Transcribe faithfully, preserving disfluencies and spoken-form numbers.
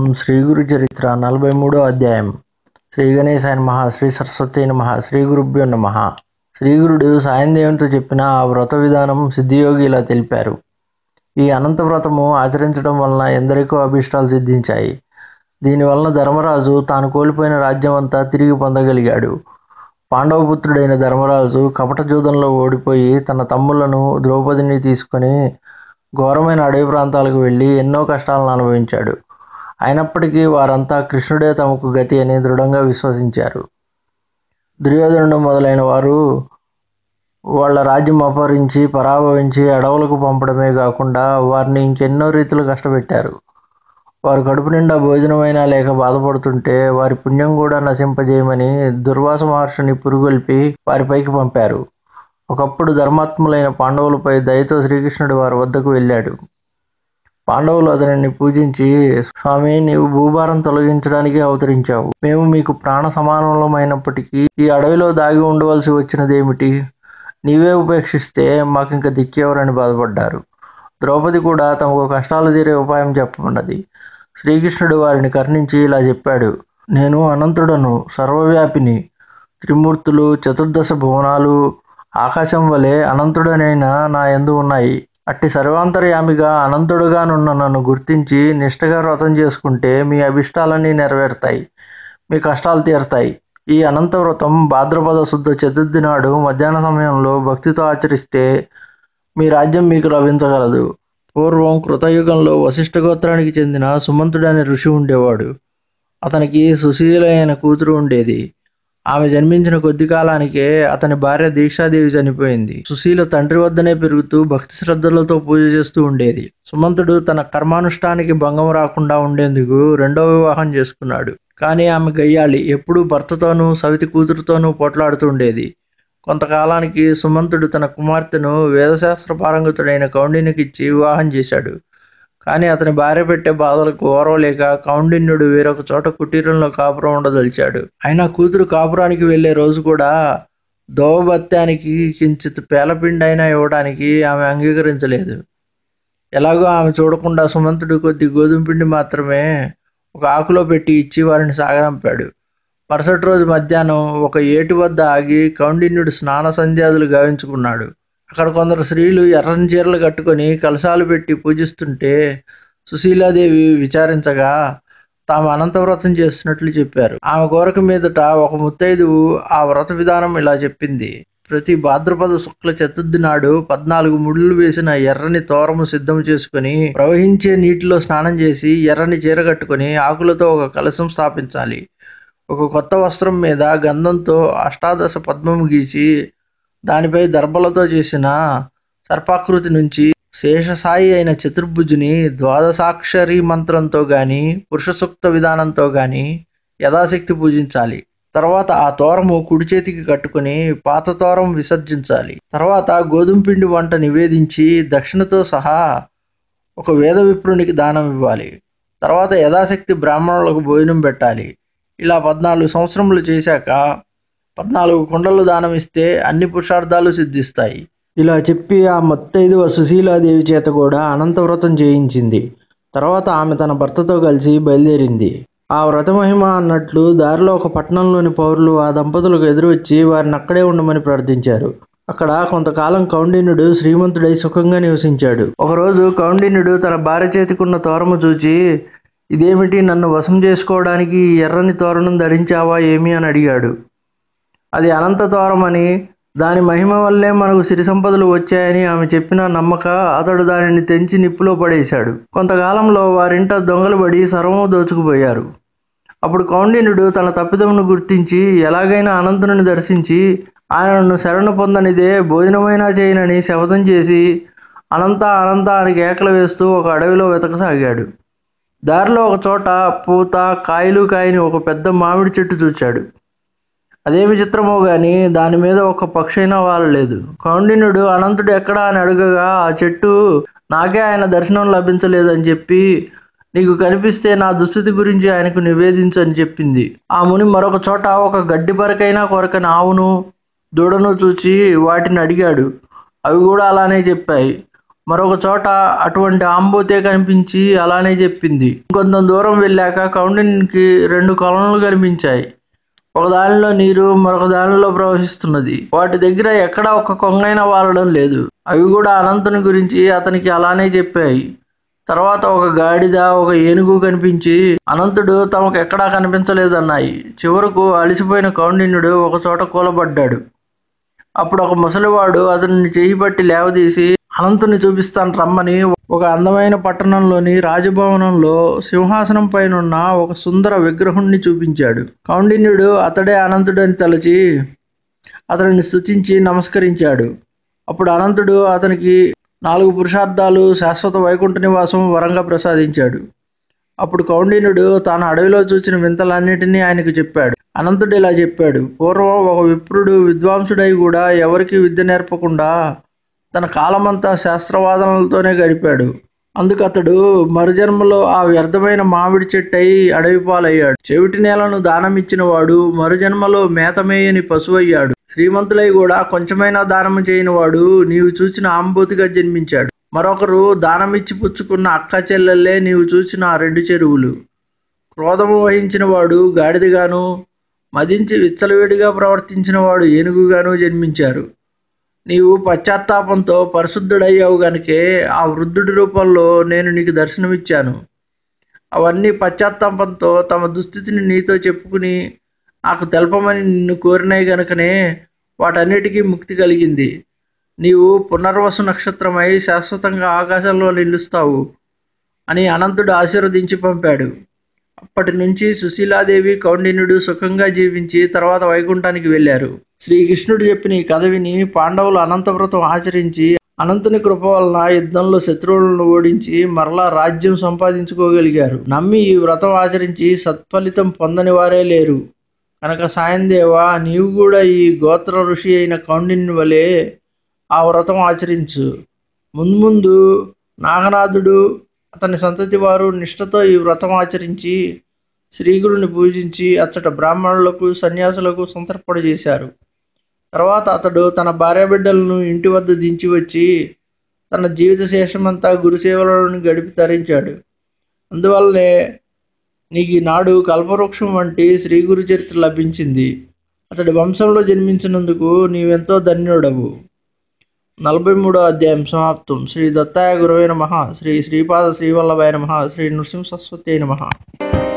శ్రీ గురు చరిత్ర నలభై మూడో అధ్యాయం. శ్రీ గణేశాయ నమః. శ్రీ సరస్వతీ నమః. శ్రీ గురుభ్యో నమః. శ్రీగురుడు సాయందేవంతో చెప్పిన ఆ వ్రత విధానం సిద్ధియోగి ఇలా తెలిపారు. ఈ అనంత వ్రతము ఆచరించడం వలన ఎందరికో అభిష్టాలు సిద్ధించాయి. దీనివలన ధర్మరాజు తాను కోల్పోయిన రాజ్యం అంతా తిరిగి పొందగలిగాడు. పాండవపుత్రుడైన ధర్మరాజు కపట జూదంలో ఓడిపోయి తన తమ్ములను ద్రౌపదిని తీసుకొని ఘోరమైన అడవి ప్రాంతాలకు వెళ్ళి ఎన్నో కష్టాలను అనుభవించాడు. అయినప్పటికీ వారంతా కృష్ణుడే తమకు గతి అని దృఢంగా విశ్వసించారు. దుర్యోధనుడు మొదలైన వారు వాళ్ళ రాజ్యం అపహరించి పరాభవించి అడవులకు పంపడమే కాకుండా వారిని ఇంకెన్నో రీతులు కష్టపెట్టారు. వారు కడుపు నిండా భోజనమైనా లేక బాధపడుతుంటే వారి పుణ్యం కూడా నశింపజేయమని దుర్వాస మహర్షిని పురుగొల్పి వారిపైకి పంపారు. ఒకప్పుడు ధర్మాత్ములైన పాండవులపై దయతో శ్రీకృష్ణుడు వారి వద్దకు వెళ్ళాడు. పాండవులు అతనిని పూజించి, స్వామి, నీవు భూభారం తొలగించడానికి అవతరించావు. మేము మీకు ప్రాణ సమానమైనప్పటికీ ఈ అడవిలో దాగి ఉండవలసి వచ్చినదేమిటి? నీవే ఉపేక్షిస్తే మాకింక దిక్కెవరని బాధపడ్డారు. ద్రౌపది కూడా తమకు కష్టాలు తీరే ఉపాయం చెప్పమన్నది. శ్రీకృష్ణుడు వారిని కర్ణించి ఇలా చెప్పాడు. నేను అనంతుడను, సర్వవ్యాపిని. త్రిమూర్తులు, చతుర్దశ భువనాలు, ఆకాశం వలె అనంతుడనైన నా యందు ఉన్నాయి. అట్టి సర్వాంతర్యామిగా అనంతుడుగానున్న నన్ను గుర్తించి నిష్ఠగా వ్రతం చేసుకుంటే మీ అభిష్టాలన్నీ నెరవేరుతాయి, మీ కష్టాలు తీరుతాయి. ఈ అనంత వ్రతం భాద్రపద శుద్ధ చతుర్థి నాడు మధ్యాహ్న సమయంలో భక్తితో ఆచరిస్తే మీ రాజ్యం మీకు లభించగలదు. పూర్వం కృతయుగంలో వశిష్ఠ గోత్రానికి చెందిన సుమంతుడనే ఋషి ఉండేవాడు. అతనికి సుశీలైన కూతురు ఉండేది. ఆమె జన్మించిన కొద్ది కాలానికే అతని భార్య దీక్షాదేవి చనిపోయింది. సుశీల తండ్రి వద్దనే పెరుగుతూ భక్తి శ్రద్ధలతో పూజ చేస్తూ ఉండేది. సుమంతుడు తన కర్మానుష్ఠానికి భంగం రాకుండా ఉండేందుకు రెండో వివాహం చేసుకున్నాడు. కానీ ఆమె గయ్యాళి, ఎప్పుడూ భర్తతోనూ సవితి కూతురుతోనూ పోట్లాడుతూ ఉండేది. కొంతకాలానికి సుమంతుడు తన కుమార్తెను వేదశాస్త్ర పారంగతుడైన కౌండిన్యుకి ఇచ్చి వివాహం చేశాడు. కానీ అతని భార్య పెట్టే బాధలకు ఓర్వలేక కౌండిన్యుడు వేరొక చోట కుటీరంలో కాపురం ఉండదలిచాడు. అయినా కూతురు కాపురానికి వెళ్లే రోజు కూడా దోవభత్యానికి కించిత్ పేలపిండి అయినా ఇవ్వడానికి ఆమె అంగీకరించలేదు. ఎలాగో ఆమె చూడకుండా సుమంతుడు కొద్ది గోధుమ పిండి మాత్రమే ఒక ఆకులో పెట్టి ఇచ్చి వారిని సాగనంపాడు. మరుసటి రోజు మధ్యాహ్నం ఒక ఏటి వద్ద ఆగి కౌండిన్యుడు స్నాన సంధ్యాదులు గావించుకున్నాడు. అక్కడ కొందరు స్త్రీలు ఎర్రని చీరలు కట్టుకొని కలశాలు పెట్టి పూజిస్తుంటే సుశీలాదేవి విచారించగా తాము అనంత వ్రతం చేస్తున్నట్లు చెప్పారు. ఆమె కోరిక మీదట ఒక ముత్తైదువు ఆ వ్రత విధానం ఇలా చెప్పింది. ప్రతి భాద్రపద శుక్ల చతుర్థి నాడు పద్నాలుగు ముళ్ళు వేసిన ఎర్రని తోరము సిద్ధం చేసుకుని ప్రవహించే నీటిలో స్నానం చేసి ఎర్రని చీర కట్టుకొని ఆకులతో ఒక కలశం స్థాపించాలి. ఒక కొత్త వస్త్రం మీద గంధంతో అష్టాదశ పద్మము గీసి దానిపై దర్భలతో చేసిన సర్పాకృతి నుంచి శేషసాయి అయిన చతుర్భుజుని ద్వాదశాక్షరి మంత్రంతో గాని పురుష సూక్త విధానంతో గాని యథాశక్తి పూజించాలి. తర్వాత ఆ తోరము కుడి చేతికి కట్టుకుని పాత తోరం విసర్జించాలి. తర్వాత గోధుమ పిండి వంట నివేదించి దక్షిణతో సహా ఒక వేద విప్రునికి దానం ఇవ్వాలి. తర్వాత యథాశక్తి బ్రాహ్మణులకు భోజనం పెట్టాలి. ఇలా పద్నాలుగు సంవత్సరములు చేశాక పద్నాలుగు కుండలు దానం ఇస్తే అన్ని పురుషార్థాలు సిద్ధిస్తాయి. ఇలా చెప్పి ఆ ముత్తైదువ సుశీలాదేవి చేత కూడా అనంత వ్రతం చేయించింది. తర్వాత ఆమె తన భర్తతో కలిసి బయలుదేరింది. ఆ వ్రత మహిమ అన్నట్లు దారిలో ఒక పట్టణంలోని పౌరులు ఆ దంపతులకు ఎదురువచ్చి వారిని అక్కడే ఉండమని ప్రార్థించారు. అక్కడ కొంతకాలం కౌండిన్యుడు శ్రీమంతుడై సుఖంగా నివసించాడు. ఒకరోజు కౌండిన్యుడు తన భార్య చేతికున్న తోరము చూచి, ఇదేమిటి, నన్ను వశం చేసుకోవడానికి ఎర్రని తోరణం ధరించావా ఏమి అని అడిగాడు. అది అనంత తోరమని, దాని మహిమ వల్లే మనకు సిరి సంపదలు వచ్చాయని ఆమె చెప్పిన నమ్మక అతడు దానిని తెంచి నిప్పులో పడేశాడు. కొంతకాలంలో వారింట దొంగలు పడి సర్వము దోచుకుపోయారు. అప్పుడు కౌండిన్యుడు తన తప్పిదమును గుర్తించి ఎలాగైనా అనంతుని దర్శించి ఆయనను శరణు పొందనిదే భోజనమైనా చేయనని శపథం చేసి అనంత అనంత అని కేకలు వేస్తూ ఒక అడవిలో వెతకసాగాడు. దారిలో ఒక చోట పూత కాయలు కాయని ఒక పెద్ద మామిడి చెట్టు చూచాడు. అదేమి చిత్రమో గాని దాని మీద ఒక పక్షి అయినా వాలలేదు. కౌండిన్యుడు అనంతుడు ఎక్కడా అని అడగగా ఆ చెట్టు నాకే ఆయన దర్శనం లభించలేదని చెప్పి, నీకు కనిపిస్తే నా దుస్థితి గురించి ఆయనకు నివేదించని చెప్పింది. ఆ ముని మరొక చోట ఒక గడ్డి పరకైనా కొరకని ఆవును దూడను చూచి వాటిని అడిగాడు. అవి కూడా అలానే చెప్పాయి. మరొక చోట అటువంటి ఆంబోతే కనిపించి అలానే చెప్పింది. కొంత దూరం వెళ్ళాక కౌండిన్యునికి రెండు కొలనులు కనిపించాయి. ఒక దానిలో నీరు మరొక దానిలో ప్రవహిస్తున్నది. వాటి దగ్గర ఎక్కడా ఒక కొంగైనా వాలడం లేదు. అవి కూడా అనంతుని గురించి అతనికి అలానే చెప్పాయి. తర్వాత ఒక గాడిద, ఒక ఏనుగు కనిపించి అనంతుడు తమకు ఎక్కడా కనిపించలేదన్నాయి. చివరకు అలసిపోయిన కౌండిన్యుడు ఒక చోట కూలబడ్డాడు. అప్పుడు ఒక ముసలివాడు అతన్ని చేయి పట్టి లేవదీసి అనంతుని చూపిస్తాను రమ్మని ఒక అందమైన పట్టణంలోని రాజభవనంలో సింహాసనం పైనున్న ఒక సుందర విగ్రహుణ్ణి చూపించాడు. కౌండిన్యుడు అతడే అనంతుడు అని తలచి అతనిని స్తుతించి నమస్కరించాడు. అప్పుడు అనంతుడు అతనికి నాలుగు పురుషార్థాలు, శాశ్వత వైకుంఠ నివాసం వరంగా ప్రసాదించాడు. అప్పుడు కౌండిన్యుడు తాను అడవిలో చూసిన వింతలన్నిటినీ ఆయనకు చెప్పాడు. అనంతుడు ఇలా చెప్పాడు: పూర్వం ఒక విప్రుడు విద్వాంసుడై కూడా ఎవరికి విద్య నేర్పకుండా తన కాలమంతా శాస్త్రవాదనలతోనే గడిపాడు. అందుకు అతడు మరుజన్మలో ఆ వ్యర్థమైన మామిడి చెట్టై అడవి పాలయ్యాడు. చెవిటి నేలను దానమిచ్చిన వాడు మరుజన్మలో మేతమేయని పశువయ్యాడు. శ్రీమంతులై కూడా కొంచెమైనా దానము చేయని వాడు నీవు చూచిన ఆంబోతిగా జన్మించాడు. మరొకరు దానమిచ్చి పుచ్చుకున్న అక్క చెల్లెల్లే నీవు చూసిన ఆ రెండు చెరువులు. క్రోధము వహించిన వాడు గాడిదగాను, మదించి విచ్చలవిడిగా ప్రవర్తించిన వాడు ఏనుగుగాను జన్మించారు. నీవు పశ్చాత్తాపంతో పరిశుద్ధుడయ్యావు గనుకే ఆ వృద్ధుడి రూపంలో నేను నీకు దర్శనమిచ్చాను. అవన్నీ పశ్చాత్తాపంతో తమ దుస్థితిని నీతో చెప్పుకుని నాకు తెలపమని నిన్ను కోరినాయి గనుకనే వాటన్నిటికీ ముక్తి కలిగింది. నీవు పునర్వసు నక్షత్రమై శాశ్వతంగా ఆకాశంలో నిలుస్తావు అని అనంతుడు ఆశీర్వదించి పంపాడు. అప్పటి నుంచి సుశీలాదేవి, కౌండిన్యుడు సుఖంగా జీవించి తర్వాత వైకుంఠానికి వెళ్ళారు. శ్రీకృష్ణుడు చెప్పిన ఈ కథ విని పాండవులు అనంతవ్రతం ఆచరించి అనంతుని కృప వలన యుద్ధంలో శత్రువులను ఓడించి మరలా రాజ్యం సంపాదించుకోగలిగారు. నమ్మి ఈ వ్రతం ఆచరించి సత్ఫలితం పొందని వారే లేరు. కనుక సాయందేవ, నీవు కూడా ఈ గోత్ర ఋషి అయిన కౌండిన్యు వలె ఆ వ్రతం ఆచరించు. ముందు నాగనాథుడు అతని సంతతి వారు నిష్ఠతో ఈ వ్రతం ఆచరించి శ్రీగురుని పూజించి అచ్చట బ్రాహ్మణులకు, సన్యాసులకు సంతర్పణ చేశారు. తర్వాత అతడు తన భార్యాబిడ్డలను ఇంటి వద్ద దించి వచ్చి తన జీవిత శేషమంతా గురుసేవలను గడిపి తరించాడు. అందువల్లనే నీకు ఈనాడు కల్పవృక్షం వంటి శ్రీ గురు చరిత్ర లభించింది. అతడి వంశంలో జన్మించినందుకు నీవెంతో ధన్యుడవు. నలభై మూడో అధ్యాయం సమాప్తం. శ్రీ దత్తాయ గురవే నమః. శ్రీ శ్రీపాద శ్రీవల్లభాయ నమః. శ్రీ నృసింహ సరస్వత్యై నమః.